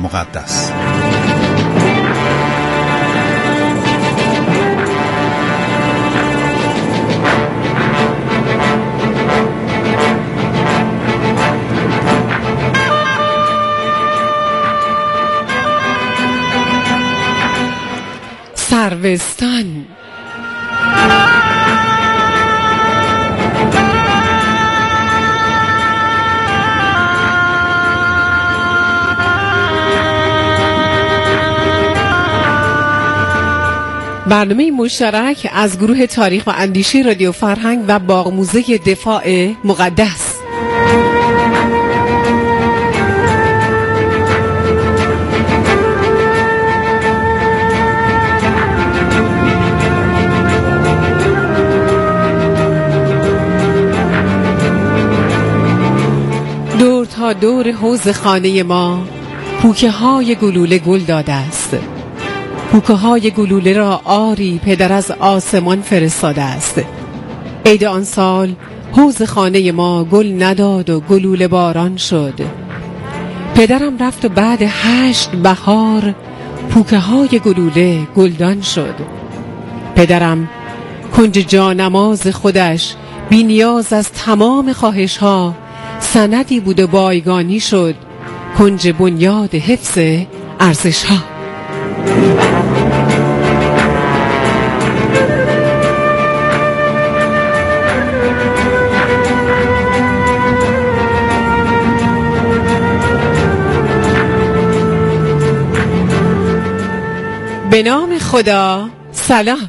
مقدس. سروستان. برنامه مشترک از گروه تاریخ و اندیشه رادیو فرهنگ و باغ موزه دفاع مقدس. دور تا دور حوض خانه ما پوکه های گلوله گل داده است. پوکه های گلوله را آری پدر از آسمان فرستاده است. عید آن سال حوض خانه ما گل نداد و گلوله باران شد. پدرم رفت و بعد 8 بهار پوکه های گلوله گلدان شد. پدرم کنج جانماز خودش بی نیاز از تمام خواهش ها سندی بود و بایگانی شد کنج بنیاد حفظ ارزش ها. به نام خدا. سلام.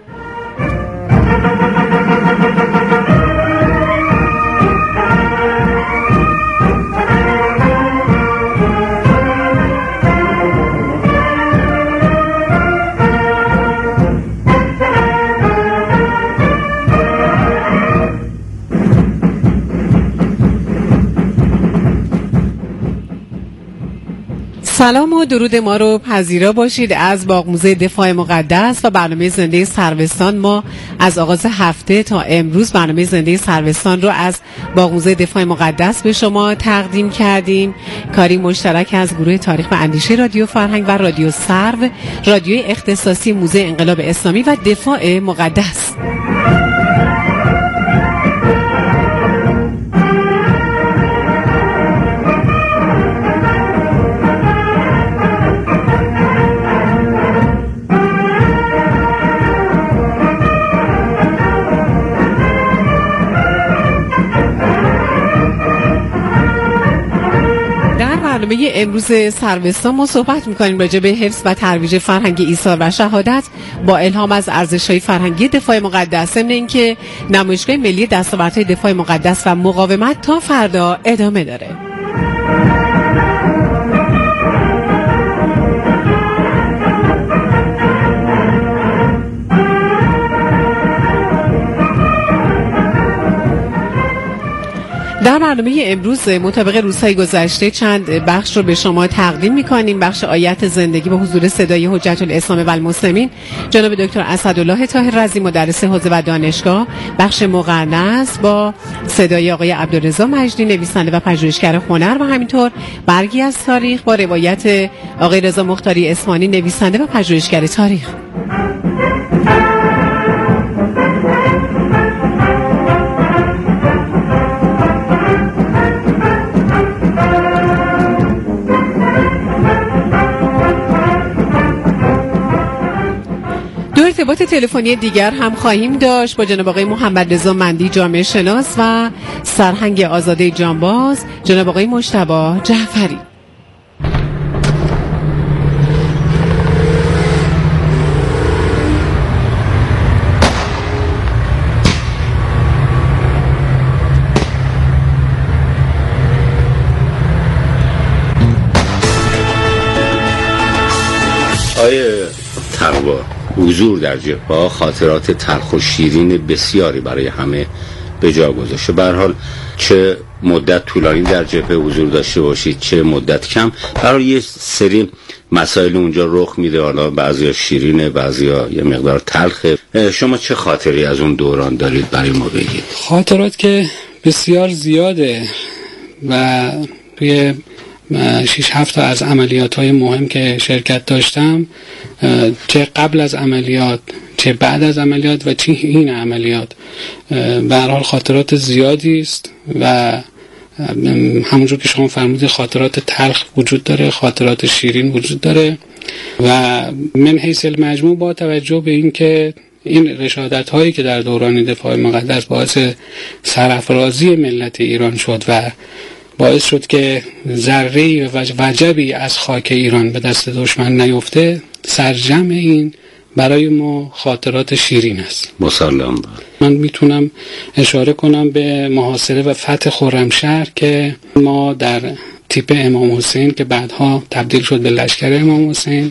سلام و درود ما رو پذیرا باشید از باغ موزه دفاع مقدس و برنامه زنده سروستان. ما از آغاز هفته تا امروز برنامه زنده سروستان رو از باغ موزه دفاع مقدس به شما تقدیم کردیم. کاری مشترک از گروه تاریخ و اندیشه رادیو فرهنگ و رادیو سرو، رادیوی اختصاصی موزه انقلاب اسلامی و دفاع مقدس. برنامه امروز سروستان ما صحبت می‌کنیم راجع به حفظ و ترویج فرهنگ ایثار و شهادت با الهام از ارزش‌های فرهنگی دفاع مقدس. ضمن اینکه نمایشگاه ملی دستاوردهای دفاع مقدس و مقاومت تا فردا ادامه داره. در برنامه امروز مطابق روزهای گذشته چند بخش رو به شما تقدیم می‌کنیم. بخش آیت زندگی با حضور صدای حجت الاسلام و المسلمین جناب دکتر اسدالله طاهر رضی مدرس حوزه و دانشگاه. بخش مقننس با صدای آقای عبدالرضا مجدی نویسنده و پژوهشگر هنر و همینطور برگی از تاریخ با روایت آقای رضا مختاری اسمانی نویسنده و پژوهشگر تاریخ. ارتباط تلفنی دیگر هم خواهیم داشت با جناب آقای محمد رضا مندی جامعه شناس و سرهنگ آزاده جانباز جناب آقای مجتبی جعفری. آیه تقوا حضور در جبهه خاطرات تلخ و شیرین بسیاری برای همه به جا گذاشته. به هر حال چه مدت طولانی در جبهه حضور داشته باشید چه مدت کم، برای یه سری مسائل اونجا رخ میده، حالا بعضیا شیرینه بعضیا یه مقدار تلخه. شما چه خاطری از اون دوران دارید برای ما بگید؟ خاطرات که بسیار زیاده و توی 6-7 تا از عملیات‌های مهم که شرکت داشتم، چه قبل از عملیات چه بعد از عملیات و چه این عملیات، به هر حال خاطرات زیادی است و همونجور که شما فرمودید خاطرات تلخ وجود داره، خاطرات شیرین وجود داره و من حیث المجموع با توجه به این که این رشادت هایی که در دوران دفاع مقدس باعث سرافرازی ملت ایران شد و باعث شد که ذره‌ای و وجبی از خاک ایران به دست دشمن نیفته، سرجم این برای ما خاطرات شیرین است. مسلم. من میتونم اشاره کنم به محاصره و فتح خرمشهر که ما در تیپ امام حسین که بعدها تبدیل شد به لشکر امام حسین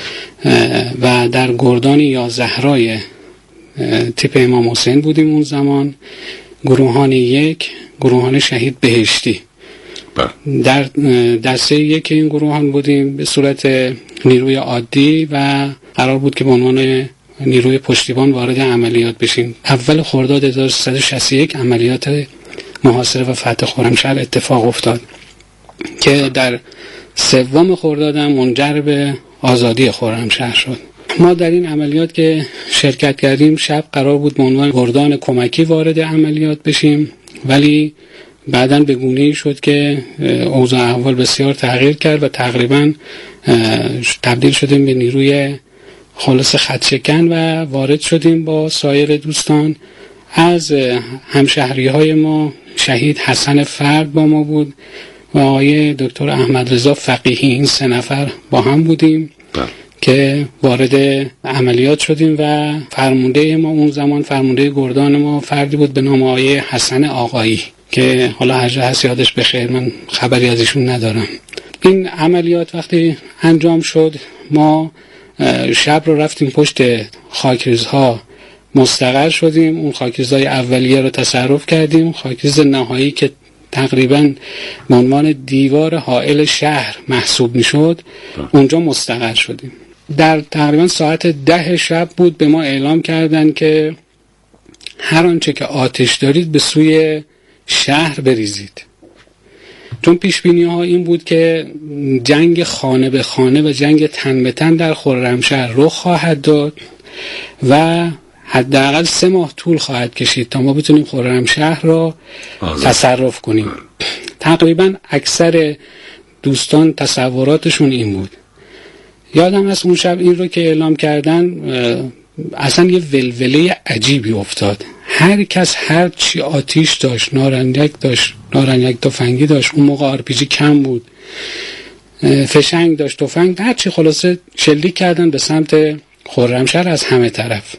و در گردان یا زهرای تیپ امام حسین بودیم اون زمان، گروهان 1 گروهان شهید بهشتی در دسته 1 این گروهان بودیم به صورت نیروی عادی و قرار بود که به عنوان نیروی پشتیبان وارد عملیات بشیم. اول خرداد 1361 عملیات محاصره و فتح خرمشهر اتفاق افتاد که در 3 خرداد هم منجر به آزادی خرمشهر شد. ما در این عملیات که شرکت کردیم شب قرار بود به عنوان گردان کمکی وارد عملیات بشیم، ولی بعداً به گونه‌ای شد که اوضاع احوال بسیار تغییر کرد و تقریباً تبدیل شدیم به نیروی خلاص خطشکن و وارد شدیم با سایر دوستان. از همشهری‌های ما شهید حسن فرد با ما بود و آقای دکتر احمد رضا فقیهی، این 3 نفر با هم بودیم که وارد عملیات شدیم و فرمانده ما اون زمان، فرمانده گردان ما فردی بود به نام آقای حسن آقایی که حالا هر جا هست یادش بخیر، من خبری از ایشون ندارم. این عملیات وقتی انجام شد ما شب رو رفتیم پشت خاکریزها مستقر شدیم، اون خاکریزهای اولیه رو تصرف کردیم. خاکریز نهایی که تقریباً به عنوان دیوار حائل شهر محسوب میشد اونجا مستقر شدیم. در تقریباً ساعت 10 شب بود به ما اعلام کردن که هر آنچه که آتش دارید به سوی شهر بریزید، چون پیشبینی ها این بود که جنگ خانه به خانه و جنگ تن به تن در خرمشهر رخ خواهد داد و حداقل 3 ماه طول خواهد کشید تا ما بتونیم خرمشهر را تصرف کنیم. تقریبا اکثر دوستان تصوراتشون این بود. یادم از اون شب این رو که اعلام کردن اصلا یه ولوله عجیبی افتاد. هر کس هر چی آتیش داشت، نارنجک داشت، نارنجک تفنگی داشت، اون موقع آرپیجی کم بود، فشنگ داشت، تفنگ، هر چی خلاصه شلیک کردن به سمت خرمشهر از همه طرف.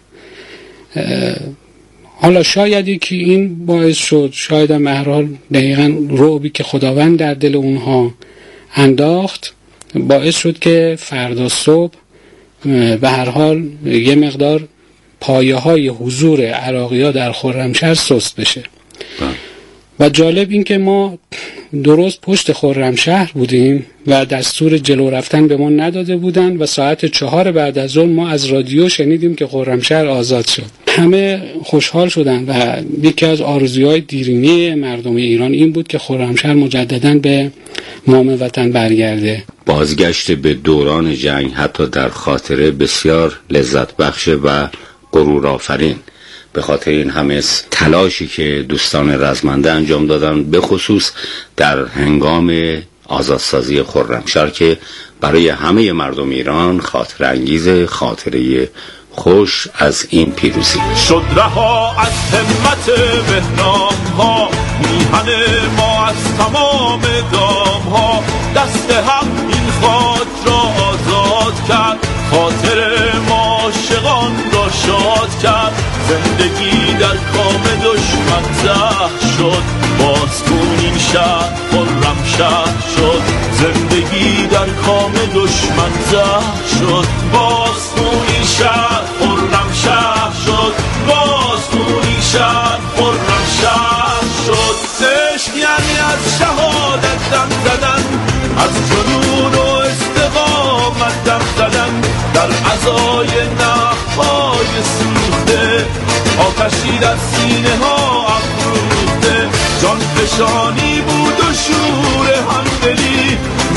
حالا شایدی که این باعث شد، شاید هم به هر حال دقیقاً رعبی که خداوند در دل اونها انداخت باعث شد که فردا صبح به هر حال یه مقدار پایه‌های حضور عراقی‌ها در خرمشهر سست بشه. و جالب این که ما درست پشت خرمشهر بودیم و دستور جلو رفتن به ما نداده بودن و ساعت 4 بعد از ظهر ما از رادیو شنیدیم که خرمشهر آزاد شد. همه خوشحال شدن و یکی از آرزوهای دیرینه مردم ایران این بود که خرمشهر مجدداً به نام وطن برگرده. بازگشت به دوران جنگ حتی در خاطره بسیار لذت بخش و غرور آفرین، به خاطر این همه تلاشی که دوستان رزمنده انجام دادن، به خصوص در هنگام آزادسازی خرمشهر که برای همه مردم ایران خاطر انگیز، خاطره خوش از این پیروزی شد. رها از همت بهنام ها، میهن ما از تمام دام ها، دست هم این خاک را آزاد کرد، خاطر ما عاشقان را شاد کرد. زندگی در کام دشمن زهر شد، باز کن این شهر خرمشهر شد. زندگی در کام دشمن زهر شد، باز کن این شهر خرمشهر شد. باز کن این شهر خرمشهر شد. عشق یعنی از شهادت دم زدن، از جنون و استقامت دم زدن، در عزای نخهای سوخته، آتشی در سینه ها افروخته. جان فشانی بود و شور همدلی،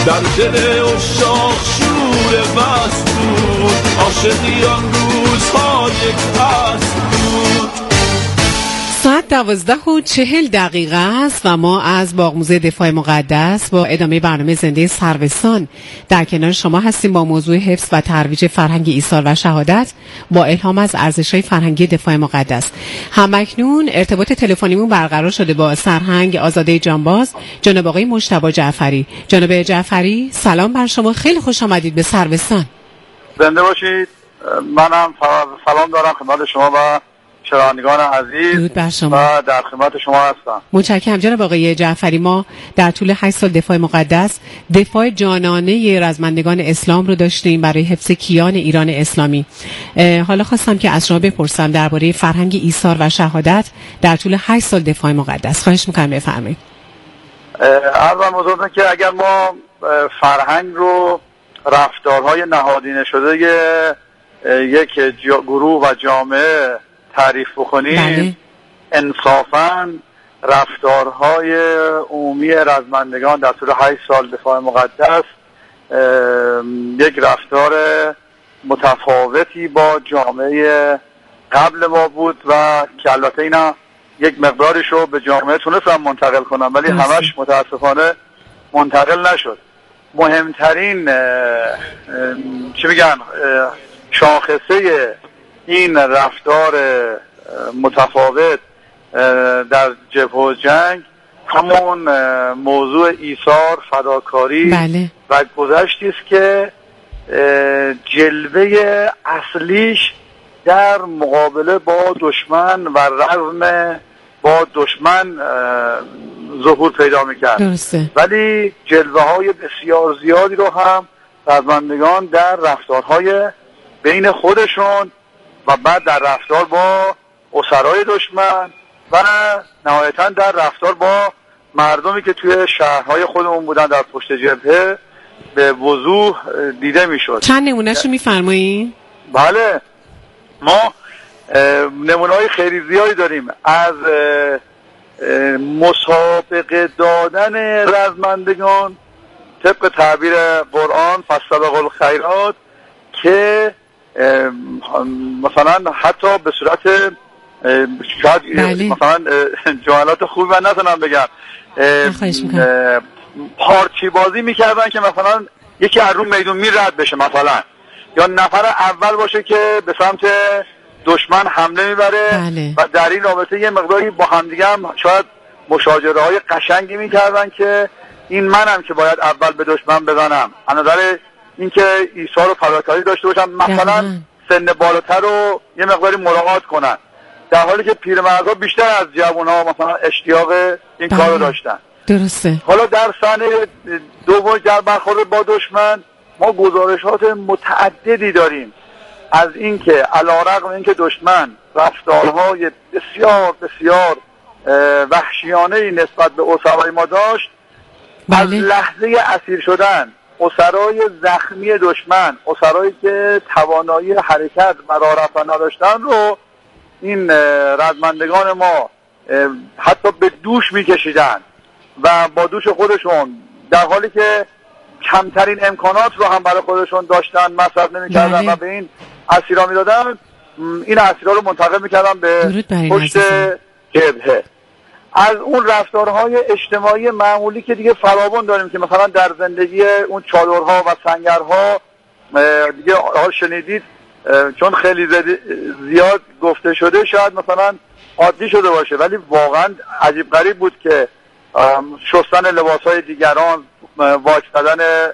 در دل عشاق شور بست بود، عاشقی آن روزها یک هست بود. ساعت 12:40 است و ما از باغ موزه دفاع مقدس با ادامه برنامه زنده سروستان در کنار شما هستیم با موضوع حفظ و ترویج فرهنگ ایثار و شهادت با الهام از ارزش‌های فرهنگی دفاع مقدس. همکنون ارتباط تلفنیمون برقرار شده با سرهنگ آزاده جانباز جناب آقای مجتبی جعفری. جناب جعفری سلام بر شما، خیلی خوش آمدید به سروستان. زنده باشید. منم سلام دارم خدمت شما و شنوندگان عزیز و در خدمت شما هستم. متشکرم جناب آقای جعفری. ما در طول 8 سال دفاع مقدس دفاع جانانه رزمندگان اسلام رو داشتیم برای حفظ کیان ایران اسلامی. حالا خواستم که از شما بپرسم درباره فرهنگ ایثار و شهادت در طول 8 سال دفاع مقدس. خواهش می‌کنم بفرمایید. عرضم حضورتون که اگر ما فرهنگ رو رفتارهای نهادینه شده یک گروه و جامعه تعریف بکنیم، بله. انصافاً رفتارهای عمومی رزمندگان در طول 8 سال دفاع مقدس یک رفتار متفاوتی با جامعه قبل ما بود و که البته اینا یک مقدارش رو به جامعه تونستم منتقل کنم ولی همش متاسفانه منتقل نشد. مهمترین شاخصه این رفتار متفاوت در جبهه و جنگ همون موضوع ایثار، فداکاری، بله. و گذشتی است که جلوه اصلیش در مقابله با دشمن و رزم با دشمن ظهور پیدا میکرد. درسته. ولی جلوه های بسیار زیادی رو هم رزمندگان در رفتارهای بین خودشون و بعد در رفتار با اسرای دشمن و نهایتاً در رفتار با مردمی که توی شهرهای خودمون بودن در پشت جبهه به وضوح دیده میشد. چند نمونهشو میفرمایید؟ بله، ما نمونه‌های خیلی زیادی داریم از مسابقه دادن رزمندگان طبق تعبیر قرآن فاستبقوا الخیرات که مثلا حتی به صورت شاید بله. مثلا جملات خوبی من نتونم بگم پارچی بازی میکردن که مثلا یکی از رو میدون رد بشه مثلا، یا نفر اول باشه که به سمت دشمن حمله میبره بله. و در این رابطه یه مقداری با همدیگه هم شاید مشاجره های قشنگی میکردن که این منم که باید اول به دشمن بزنم، از نظر اینکه ایثار و فداکاری داشته باشن، مثلا سن بالاتر رو یه مقداری مراعات کنن، در حالی که پیرمردها بیشتر از جوانها مثلا اشتیاق این کار رو داشتن. درسته. حالا در صحنه دوم در برخورد با دشمن ما گزارشات متعددی داریم از اینکه علیرغم اینکه دشمن رفتارهای بسیار بسیار وحشیانه‌ای نسبت به اسرای ما داشت، بله. از لحظه اسیر شدن اسرای زخمی دشمن، اسرایی که توانایی حرکت و راه رفتن نداشتن رو این رزمندگان ما حتی به دوش میکشیدن و با دوش خودشون در حالی که کمترین امکانات رو هم برای خودشون داشتن مصرف نمیکردن و به این اسیرا میدادن، این اسیرا رو منتقل میکردن به پشت جبهه. از اون رفتارهای اجتماعی معمولی که دیگه فراوان داریم که مثلا در زندگی اون چادرها و سنگرها دیگه حال شنیدید، چون خیلی زیاد گفته شده شاید مثلا عادی شده باشه، ولی واقعا عجیب غریب بود که شستن لباسهای دیگران، واک زدن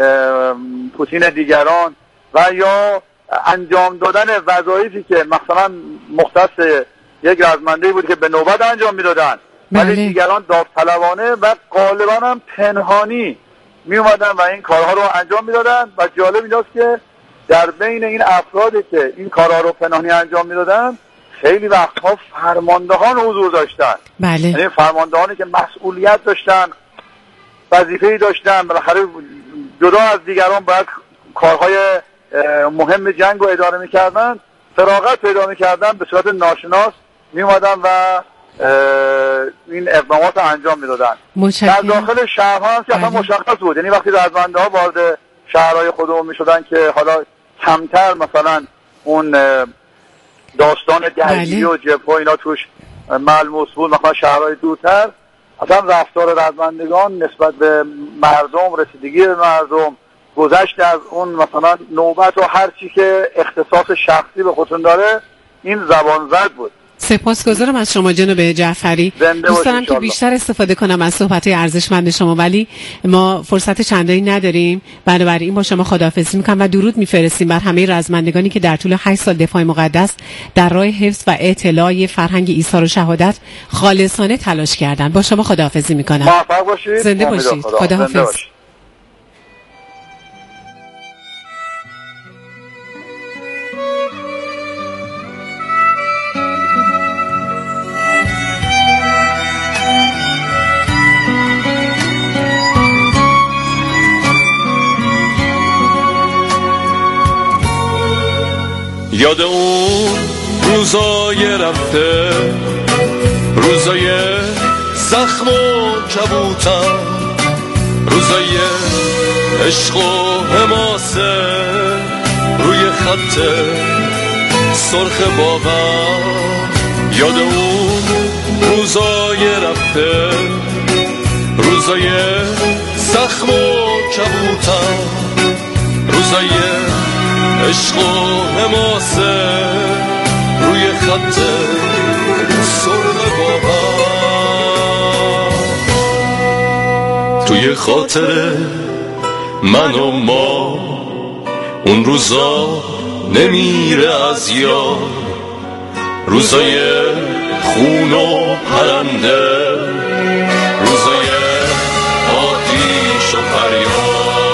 پوتین دیگران و یا انجام دادن وظایفی که مثلا مختص یک رزمنده‌ای بود که به نوبت انجام میدادن ولی دیگران داوطلبانه و غالبا هم پنهانی می اومدن و این کارها رو انجام میدادن. و جالب اینجاست که در بین این افرادی که این کارها رو پنهانی انجام میدادن خیلی وقتها فرماندهان حضور داشتن. بله. یعنی فرماندهانی که مسئولیت داشتن، وظیفه‌ای داشتن، بالاخره جدا از دیگران باید کارهای مهم جنگ رو اداره میکردن، فراغت پیدا میکردن، به صورت ناشناس میومدن و این اقدامات رو انجام میدادن. در داخل شهرها هم که اصلا مشخص بود، یعنی وقتی رزمنده ها وارد شهرهای خودمون میشدن که حالا کمتر مثلا اون داستان درگیری و جبهه و اینا توش ملموس بود، مثلا شهرهای دورتر اصلا رفتار رزمندگان نسبت به مردم، رسیدگی به مردم، گذشت از اون مثلا نوبت و هر چی که اختصاص شخصی به خودتون داره، این زبان زد بود. سپاسگزارم از شما جناب جعفری. دوست دارم که بیشتر استفاده کنم از صحبت‌های ارزشمند شما، ولی ما فرصت چندانی نداریم. بنابراین با شما خداحافظی می‌کنم و درود می‌فرستیم بر همه رزمندگانی که در طول 8 سال دفاع مقدس در راه حفظ و اطلاع فرهنگ ایثار و شهادت خالصانه تلاش کردند. با شما خداحافظی می‌کنم. موفق باشید. زنده باشید. خداحافظ. یاد اون روزای رفته، روزای زخم و کبوتم، روزای عشق و حماسه روی خط سرخ بابم. یاد اون روزای رفته، روزای زخم و کبوتم، روزای عشق و حماسه روی خط سرخ بابا. توی خاطر من و ما اون روزا نمیره از یاد، روزای خون و پرنده، روزای آتیش و فریاد.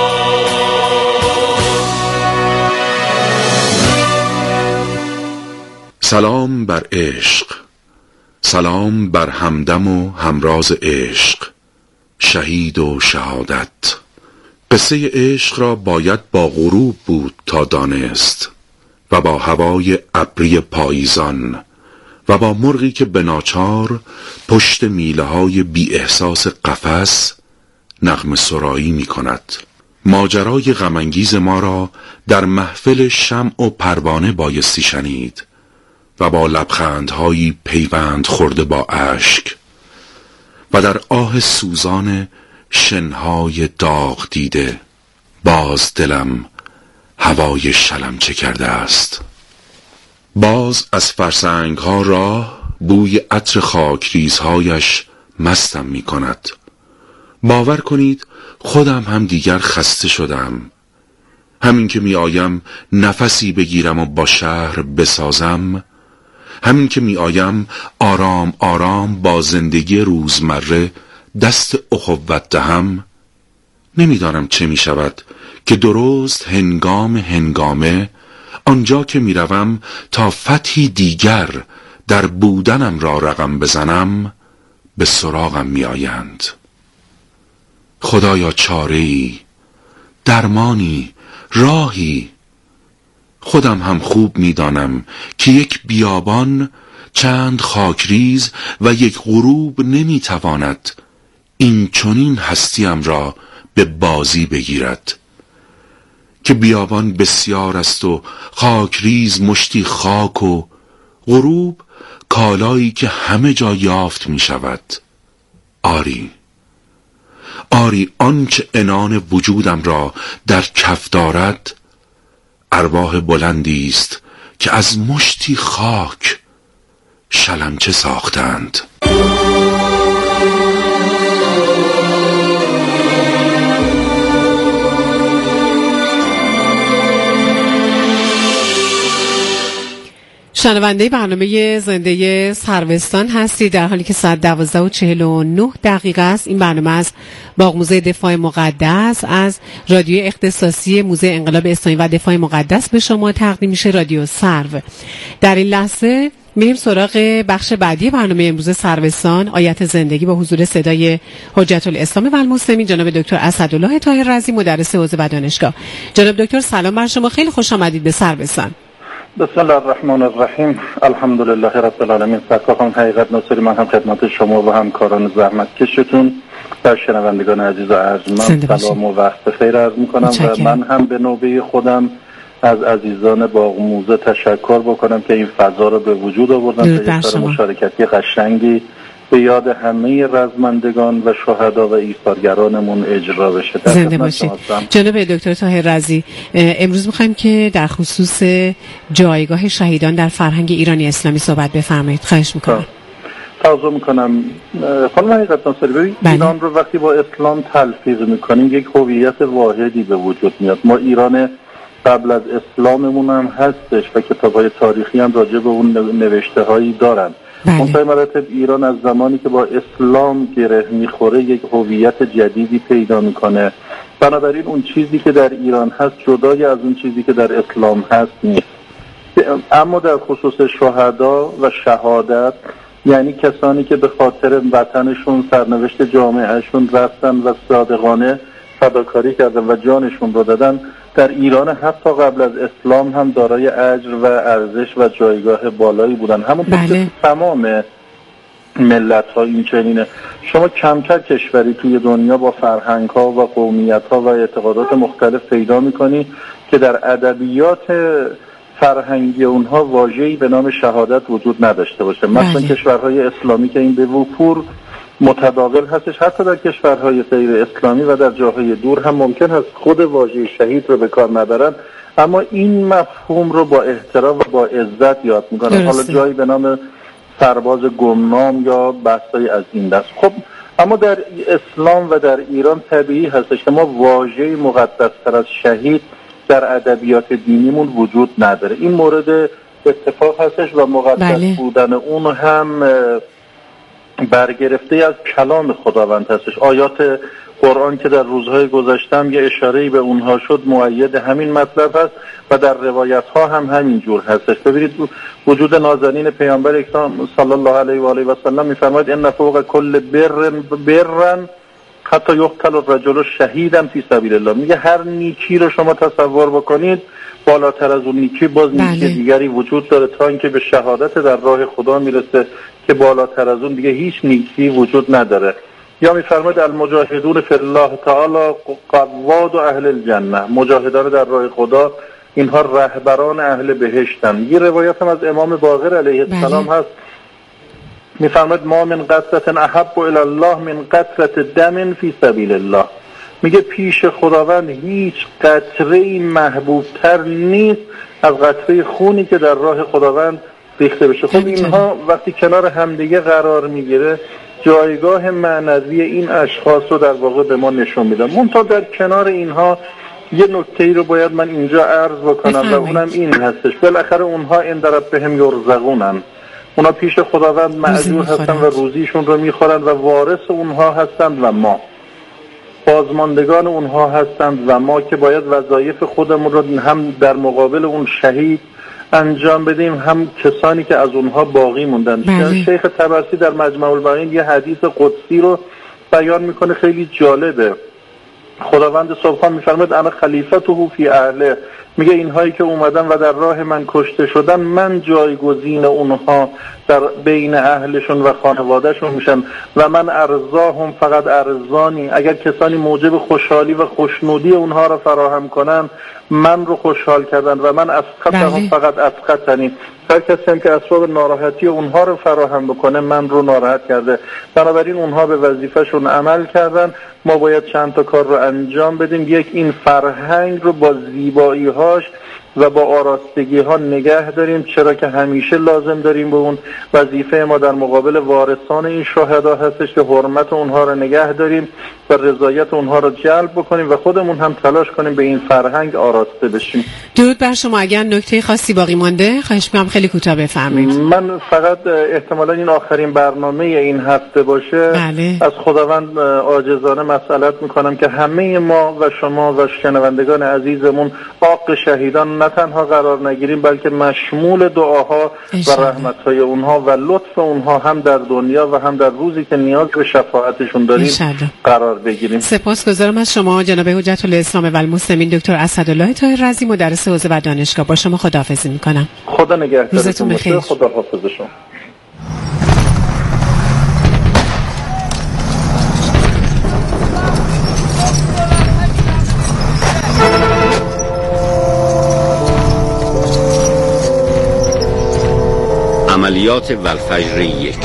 سلام بر عشق، سلام بر همدم و همراز عشق، شهید و شهادت. قصه عشق را باید با غروب بود تا دانست، و با هوای ابری پاییزان، و با مرغی که به ناچار پشت میله های بی احساس قفس نغمه سرایی می کند. ماجرای غمانگیز ما را در محفل شمع و پروانه بایستی شنید، و با لبخندهایی پیوند خورده با اشک، و در آه سوزان شنهای داغ دیده باز دلم هوای شلمچه کرده است. باز از فرسنگ ها راه بوی عطر خاکریزهایش مستم می کند. باور کنید خودم هم دیگر خسته شدم. همین که می آیم نفسی بگیرم و با شهر بسازم، همین که می آیم آرام آرام با زندگی روزمره دست اخوت دهم، نمیدانم چه می شود که درست هنگامه آنجا که می روم تا فتحی دیگر در بودنم را رقم بزنم، به سراغم می آیند. خدایا چاره‌ای، درمانی، راهی. خودم هم خوب می دانم که یک بیابان، چند خاکریز و یک غروب نمی تواند این چنین هستیم را به بازی بگیرد، که بیابان بسیار است و خاکریز مشتی خاک و غروب کالایی که همه جا یافت می شود. آری آنچه عنان وجودم را در کف دارد ارواح بلندی است که از مشتی خاک شلمچه ساختند. شنونده برنامه زنده سروستان هستی، در حالی که ساعت 12:49 است. این برنامه از باغ موزه دفاع مقدس از رادیو اختصاصی موزه انقلاب اسلامی و دفاع مقدس به شما تقدیم میشه، رادیو سرو. در این لحظه میریم سراغ بخش بعدی برنامه امروز سروستان، آیت زندگی، با حضور صدای حجت الاسلام و المسلمین جناب دکتر اسدالله طاهر رضی، مدرس حوزه و دانشگاه. جناب دکتر سلام بر شما، خیلی خوش آمدید به سروستان. بسم الله الرحمن الرحیم. الحمدلله رب العالمین. سرکار حقیقت ناصری، من هم خدمت شما و همکاران زحمتکشتون و شنوندگان عزیز و ارجمند سلام و وقت بخیر عرض میکنم و من هم به نوبه خودم از عزیزان باغموزه تشکر بکنم که این فضا رو به وجود آوردن تا یک کار مشارکتی قشنگی به یاد همه رزمندگان و شهدا و ایثارگرانمون اجرا بشه. زنده باشید. جناب دکتر طاهر رضی، امروز می‌خوایم که در خصوص جایگاه شهیدان در فرهنگ ایرانی اسلامی صحبت بفرمایید. خواهش می‌کنم. توضیح می‌کنم. خانم حقیقت ناصری، ببینید ایران رو وقتی با اسلام تلفیق می‌کنیم یک هویت واحدی به وجود میاد. ما ایران قبل از اسلاممون هم هستش و کتاب‌های تاریخی هم راجع به اون نوشته‌هایی دارن. منتهای مراتب ایران از زمانی که با اسلام گره میخوره یک هویت جدیدی پیدا میکنه. بنابراین اون چیزی که در ایران هست جدای از اون چیزی که در اسلام هست نیست. اما در خصوص شهدا و شهادت، یعنی کسانی که به خاطر وطنشون، سرنوشت جامعهشون رفتن و صادقانه فداکاری کردن و جانشون رو دادن، در ایران حتی قبل از اسلام هم دارای اجر و ارزش و جایگاه بالایی بودن. همونطور که تمام ملت‌ها این چنینه. شما کمتر کشوری توی دنیا با فرهنگ‌ها و قومیت‌ها و اعتقادات مختلف پیدا می‌کنی که در ادبیات فرهنگی اونها واژه‌ای به نام شهادت وجود نداشته باشه. مثلا کشورهای اسلامی که این به وفور متداول هستش، حتی در کشورهای غیر اسلامی و در جاهای دور هم ممکن هست خود واژه شهید رو به کار نبرن، اما این مفهوم رو با احترام و با عزت یاد میکنن. حالا جایی به نام سرباز گمنام یا بحثایی از این دست. خب اما در اسلام و در ایران طبیعی هستش که ما واژه مقدستر از شهید در ادبیات دینیمون وجود نداره. این مورد اتفاق هستش و مقدس بودن اون هم برگرفته از کلام خداوند هستش. آیات قرآن که در روزهای گذشته هم یه اشاره‌ای به اونها شد مؤید همین مطلب هست و در روایت ها هم همین جور هستش. ببینید وجود نازنین پیامبر اکرام صلی الله علیه و آله و سلم می‌فرماید ان فوق کل برن حتی یقتل الرجل شهیدا فی سبیل الله. میگه هر نیکی رو شما تصور بکنید بالاتر از اون نیکی باز نیکی دیگری وجود داره تا اینکه به شهادت در راه خدا میرسه که بالاتر از اون دیگه هیچ نیکی وجود نداره. یا میفرماید المجاهدون فی الله تعالی قواد اهل الجنه. مجاهدان در راه خدا اینها رهبران اهل بهشتن. یه روایت هم از امام باقر علیه السلام هست میفرماید ما من قطرة احب الی الله من قطرة دم فی سبیل الله. میگه پیش خداوند هیچ قطره‌ای محبوبتر نیست از قطره خونی که در راه خداوند ریخته بشه. خب اینها وقتی کنار همدیگه قرار میگیره جایگاه معنوی این اشخاص رو در واقع به ما نشون میدن. منتها در کنار اینها یه نکته‌ای رو باید من اینجا عرض بکنم و اونم این هستش. بالاخره اونها عند ربهم یرزقونن. اونا پیش خداوند مأجور هستن و روزیشون رو میخورن و وارث اونها هستند و ما بازماندگان اونها هستند و ما که باید وظایف خودمون رو هم در مقابل اون شهید انجام بدیم هم کسانی که از اونها باقی موندن. شیخ طبرسی در مجمع البیان یه حدیث قدسی رو بیان میکنه خیلی جالبه. خداوند سبحان میفرماید انا خلیفته فی اهله. میگه اینهایی که اومدن و در راه من کشته شدن من جایگزین اونها در بین اهلشون و خانوادهشون میشم و من ارزاهم فقط ارزانی. اگر کسانی موجب خوشحالی و خوشنودی اونها را فراهم کنن من رو خوشحال کردن و من اسقطهم فقط اسقطنی. هر کسی هم که اسباب ناراحتی اونها رو فراهم بکنه من رو ناراحت کرده. بنابراین اونها به وظیفهشون عمل کردن، ما باید چند تا کار رو انجام بدیم. یک، این فرهنگ رو با زیبایی‌هاش و با آراستگی ها نگه داریم، چرا که همیشه لازم داریم به اون. وظیفه ما در مقابل وارثان این شهدا هستش که حرمت اونها رو نگه داریم و رضایت اونها رو جلب بکنیم و خودمون هم تلاش کنیم به این فرهنگ آراسته بشیم. درود بر شما. اگر نکته خاصی باقی مانده خواهش می‌کنم خیلی کوتاه بفرمایید. من فقط احتمالاً این آخرین برنامه این هفته باشه. از خداوند عاجزانه مسئلت می‌کنم که همه ما و شما و شنوندگان عزیزمون عاق شهیدان نه تنها قرار نگیریم بلکه مشمول دعاها و رحمت‌های اونها و لطف اونها هم در دنیا و هم در روزی که نیاز به شفاعتشون داریم قرار بگیریم. سپاسگزارم از شما جناب حجت الاسلام و المسلمین دکتر اسدالله طاهر رضی، مدرس حوزه و دانشگاه. با شما خداحافظی می‌کنم. خدا نگهدارتون. روزتون بخیر. خدا حافظ شما. عملیات والفجر 1.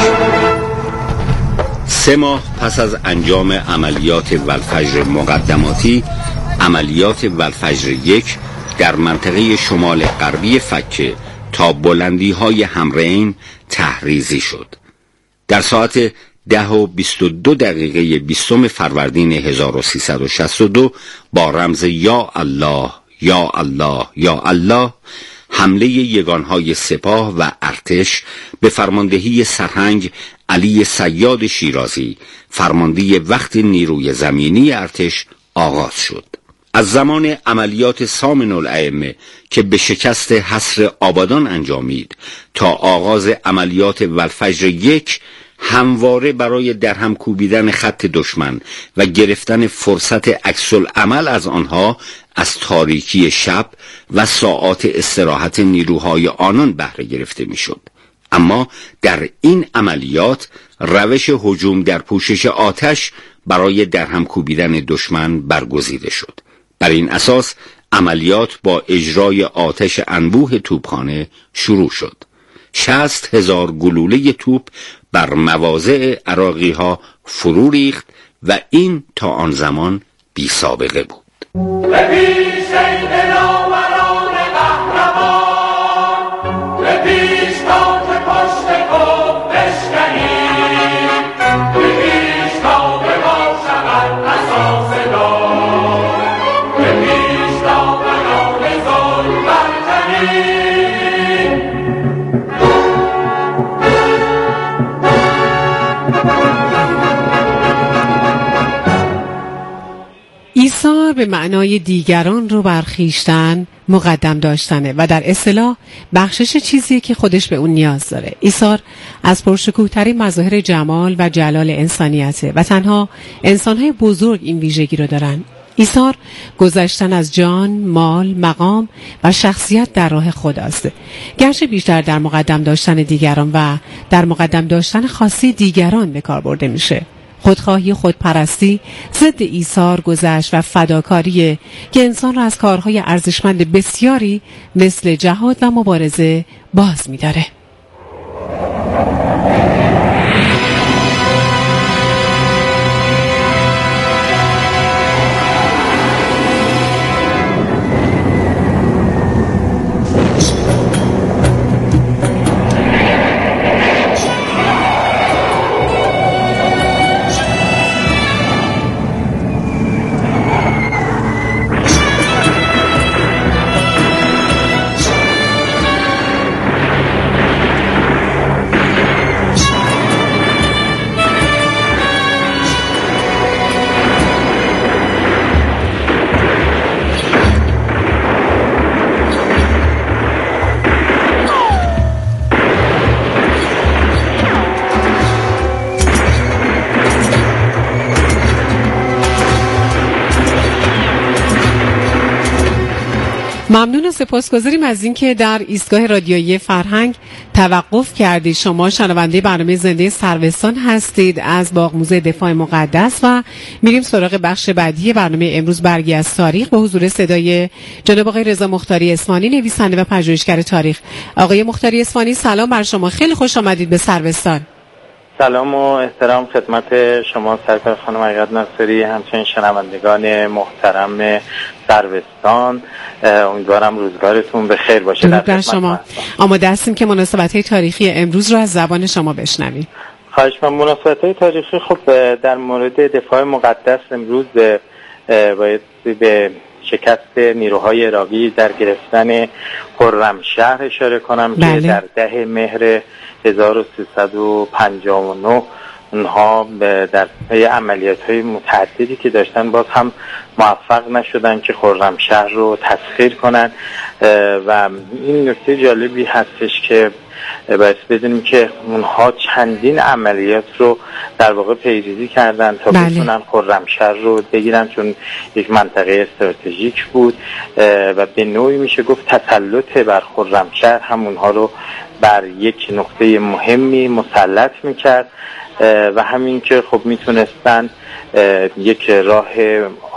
3 ماه پس از انجام عملیات والفجر مقدماتی، عملیات والفجر 1 در منطقه شمال غربی فکه تا بلندی های حمرین تحریزی شد. در ساعت 10:22 20 فروردین 1362 با رمز یا الله یا الله یا الله حمله یگانهای سپاه و ارتش به فرماندهی سرهنگ علی صیاد شیرازی، فرمانده وقت نیروی زمینی ارتش، آغاز شد. از زمان عملیات سامن الائمه که به شکست حصر آبادان انجامید تا آغاز عملیات والفجر 1 همواره برای درهم کوبیدن خط دشمن و گرفتن فرصت عکس العمل از آنها از تاریکی شب و ساعات استراحت نیروهای آنان بهره گرفته میشد. اما در این عملیات روش هجوم در پوشش آتش برای درهم کوبیدن دشمن برگزیده شد. بر این اساس عملیات با اجرای آتش انبوه توپخانه شروع شد. 60,000 گلوله توپ بر مواضع عراقی ها فرو ریخت و این تا آن زمان بی سابقه بود. ایثار به معنای دیگران رو بر خویشتن مقدم داشتنه و در اصطلاح بخشش چیزی که خودش به اون نیاز داره. ایثار از پرشکوه‌ترین مظاهر جمال و جلال انسانیته و تنها انسان‌های بزرگ این ویژگی رو دارن. ایثار گذشتن از جان، مال، مقام و شخصیت در راه خداست. گرچه بیشتر در مقدم داشتن دیگران و در مقدم داشتن خاصی دیگران به کار برده میشه. خودخواهی و خودپرستی ضد ایثار، گذشت و فداکاریه که انسان را از کارهای ارزشمند بسیاری مثل جهاد و مبارزه باز می‌داره. ممنون و سپاسگزاریم از اینکه در ایستگاه رادیویی فرهنگ توقف کردید. شما شنونده برنامه زنده سروستان هستید از باغ موزه دفاع مقدس و میریم سراغ بخش بعدی برنامه امروز، برگی از تاریخ، به حضور صدای جناب آقای رضا مختاری اصفهانی، نویسنده و پژوهشگر تاریخ. آقای مختاری اصفهانی سلام بر شما، خیلی خوش آمدید به سروستان. سلام و احترام خدمت شما سرکار خانم عقیدت ناصری، همچنین شنوندگان محترم سروستان. امیدوارم روزگارتون به خیر باشه. درود بر شما. آماده هستیم که مناسبت‌های تاریخی امروز رو از زبان شما بشنویم. خواهش می‌کنم. مناسبت‌های تاریخی خب در مورد دفاع مقدس امروز باید به شکست نیروهای عراقی در گرفتن خرمشهر اشاره کنم. بله. که در 10 مهر 1359 اونها در پی عملیات‌های متعددی که داشتن باز هم موفق نشدن که خرمشهر رو تسخیر کنن و این نکته جالبی هستش که باید بدونیم که اونها چندین عملیات رو در واقع پیریزی کردن تا بتونن خرمشهر رو بگیرن، چون یک منطقه استراتژیک بود و به نوعی میشه گفت تسلط بر خرمشهر هم اونها رو بر یک نقطه مهمی مسلط میکرد و همین که خب میتونستن یک راه